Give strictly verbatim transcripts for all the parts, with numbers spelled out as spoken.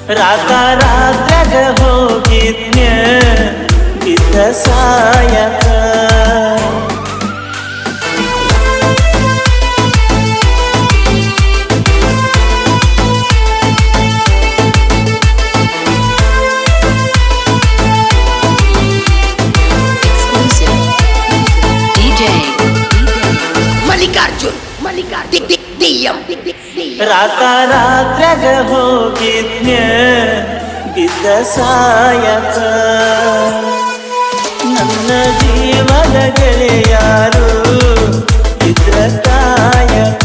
ರಾತ ರಾತ್ರಾಗ ಹೋಗಿದ್ನ್ಯ ಬಿದ್ದ ಸಾಯಕ ರಾತ ರಾತ್ರಾಗ ಹೋಗಿದ್ನ್ಯ ಬಿದ್ದ ಸಾಯಕ ನನ್ನ ಜೀವದ ಗೆಳೆಯಾರು ಇದ್ರ ಕಾಯಕ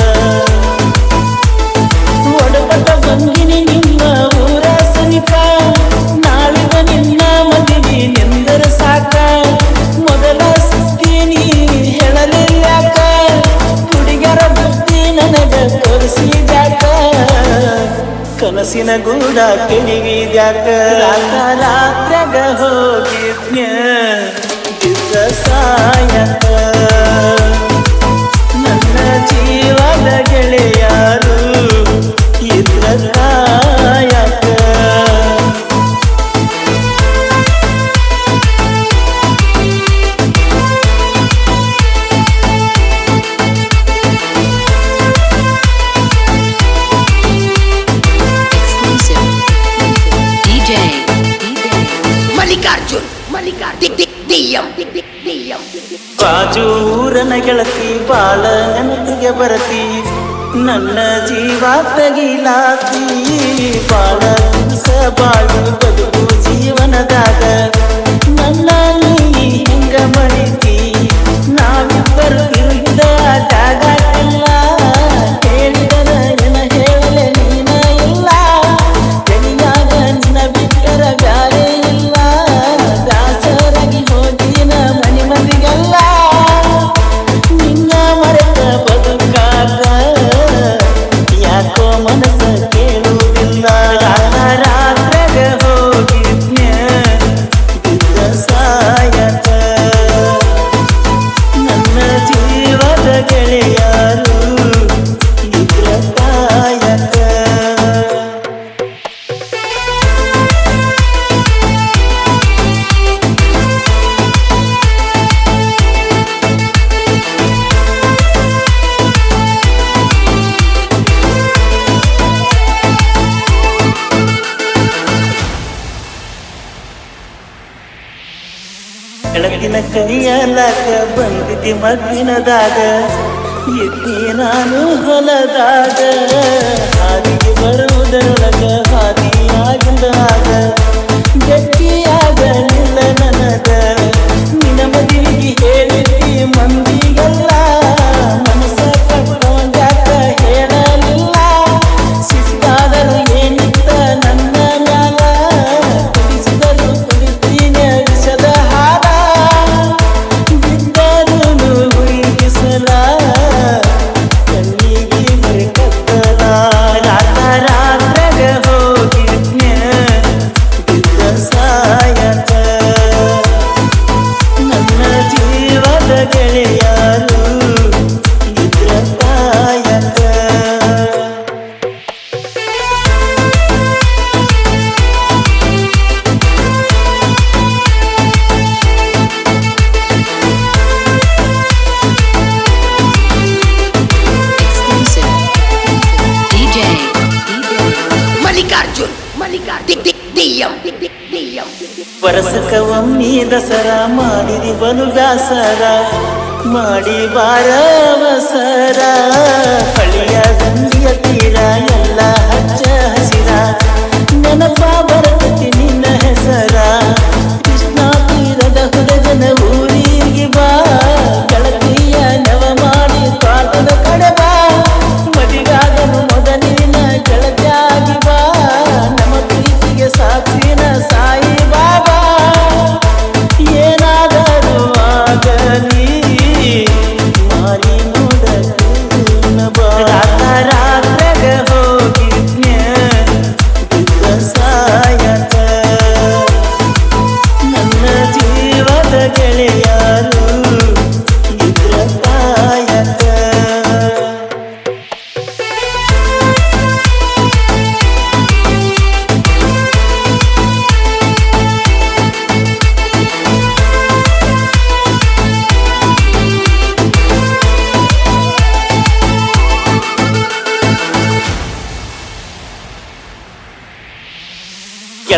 ಒಡಪಟ ಬಂದಿನಿ ನಿಮ್ಮ ಊರ ಸನಿಪ ನಾಳಿದ ನಿನ್ನ ಮದುವೆ ನೆಂದರ ಸಾಕ ಮೊದಲ ಸುಸ್ತೀನಿ ಹೇಳಲಿಲ್ಲಾಕ ಹುಡುಗರ ಬುದ್ಧಿ ನನಗ ತೋರಿಸಿದ್ಯಾಕ ಕನಸಿನ ಗೂಡ ಕೆಣಿವಿದ್ಯಾಕ ರಾತ ರಾತ್ರಾಗ ಹೋಗಿದ್ನ್ಯ ಬಿದ್ದ ಸಾಯಕ ನನ್ನ ಜೀವದ ಗೆಳೆಯಾರು ಇದ್ರ ಕಾಯಕ ಬಾಜೂರನ ಗೆಳತಿ ಬಾಳ ನೆನಪಿಗೆ ಬರತಿ ನನ್ನ ಜೀವ ತಗಿಲಾತಿ ಬಾಳ ದಿವಸ ಬಾಳು ಬದುಕು ಜೀವನದಾಗ ನನ್ನ ನೀ ಹಿಂಗ ಮಣಿತಿ ನಾವಿಬ್ಬರು ಇರುವುದ ಜಾಗ ಇಲ್ಲ ಹೇಳಿದರ ಏನ ಹೇಳಲೆ ನೀನ ಇಲ್ಲ ತೆಲಿಯಾಗ ನಿನ್ನ ಬಿಟ್ಟರ ಬ್ಯಾರೆ ಇಲ್ಲ ದಾಸರಾಗಿ ಹೋಗಿನ ಮನಿ ಮಂದಿಗೆಲ್ಲ ನಿನ್ನ ಮರೆತ ಬದುಕಾಗ ಯಾಕೋ ಮನಸ್ಸ ಕೇಳುವುದಿಲ್ಲ ರಾತ್ರಾಗ ಹೋಗಿದ್ನ್ಯ ಬಿದ್ದ ಸಾಯಕ ನನ್ನ ಜೀವದ ಗೆಳೆಯಾರು ಇದ್ರ ಕಾಯಕ ಬೆಳಗಿನ ಕೈಯಲಾಕ ಬಂದಿದ್ದಿ ಮಗ್ಗಿನದಾಗ ಎತ್ತಿ ನಾನು ಹೊಲದಾಗ ಹಾದಿಗೆ ಬರುವುದರೊಳಗ ಹಾದಿಯಾಗಿಂದಾಗ ಗಟ್ಟಿಯಾಗಲಿಲ್ಲ ನನಗ ನಿನ್ನ ಮದುವೆಗೆ ಹೇಳಿದ್ದಿ ಮಂದಿಗೆಲ್ಲ ಮನಸ್ಸ ಕಟ್ಟೋಂಗಾಕ ಹೇಳಲಿಲ್ಲ ಸಿಕ್ಕಾದರೂ ಏನಿತ್ತ ನನ್ನ ಮ್ಯಾಲ ಕುಡಿಸಿದರು ಕುಡಿತೀನಿ ವಿಷದ ಹಾರ ಬಿದ್ದರೂನು ಹುಡುಗಿಸಲ ಕಣ್ಣಿಗೆ ಬರಿ ಕತ್ತಲ ರಾತ ರಾತ್ರಾಗ ಹೋಗಿದ್ನ್ಯ ಬಿದ್ದ ಸಾಯಕ ನನ್ನ ಜೀವದ ಗೆಳೆಯಾರು ಇದ್ರ ಕಾಯಕ ವರ್ಷಕ್ಕ ಒಮ್ಮೆ ದಸರಾ ಮಾಡಿದಿ ಬಲು ಬ್ಯಾಸರ ಮಾಡಿ ಬಾರವಸರ ಹಳಿಯ ಗಂಡಿಯ ತೀರ ಎಲ್ಲ ಹಚ್ಚ ಹಸಿರ ನೆನಪ ಬರತತಿ ನಿನ್ನ ಹೆಸರ ಕೃಷ್ಣ ತೀರದ ಹುಡುಗನ ಊರಿಗೆ ಬಾ ಗೆಳತಿಯ ನವ ಮಾಡಿ ತೋಟದ ಕಡೆ ಬಾ ಮದಿಗಾಗನು ಮೊದಲಿನ ಗೆಳತಿಯಾಗಿ ಬಾ ನಮ್ಮ ಪ್ರೀತಿಗೆ ಸಾಕ್ಷಿನ ಸಾಯಿ ಬಾಬಾ ಏನಾದರೂ ಆಗಲಿ ಮಾರಿ ನೋಡ ಬಾ ರಾತ ರಾತ್ರಾಗ ಹೋಗಿದ್ನ್ಯ ಬಿದ್ದ ಸಾಯಕ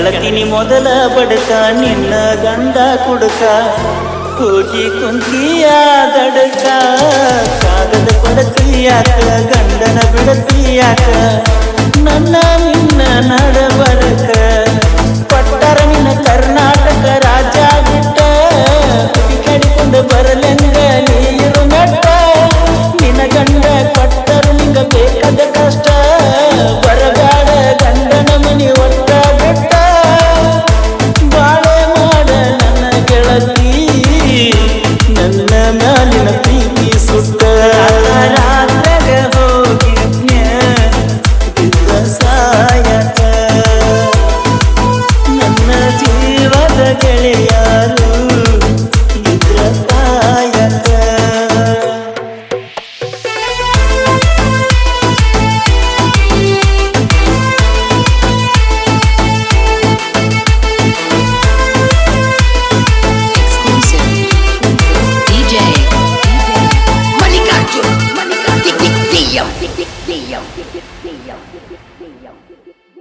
ಗೆಳತಿನಿ ಮೊದಲ ಬಡಕ ನಿನ್ನ ಗಂಡ ಕುಡುಕ ಹೋಗಿ ಕುಂತಿಯ ದಡಕ ಕಾಗದ ಕೊಡತಿಯಾಕ ಗಂಡನ ಬಿಡತಿಯಾಕ ನನ್ನ ನಿನ್ನ ನಡಬರಕ ಪಟ್ಟರ ನಿನ್ನ ಕರ್ನಾಟಕ ರಾಜ್ಯ ಬಿಟ್ಟ ಕಡಿಕೊಂಡು ಬರಲೆಂಗ ನೀರು ಮೆಟ್ಟ ನಿನ್ನ ಗಂಡ ಕೊಟ್ಟರು ನಿಂಗ ಬೇಕಾದ ಕಷ್ಟ ಬರಗಾಡ ಗಂಡನ ಮನಿ ಒಟ್ಟ ಬಿಟ್ಟ ಬಾಳೆ ಮಾಡ ನನ್ನ ಗೆಳತಿ ನನ್ನ ಮ್ಯಾಲಿನ ಪ್ರೀತಿ ಸುಟ್ಟ ರಾತ್ರಾಗ ಹೋಗಿದ್ನ್ಯ ಬಿದ್ದ ಸಾಯಕ ನನ್ನ ಜೀವದ ಗೆಳೆಯಾರು ಇದ್ರ ಕಾಯಕ Malikarjun, Malikarjun, Diam, diam, diam, diam, diam, diam.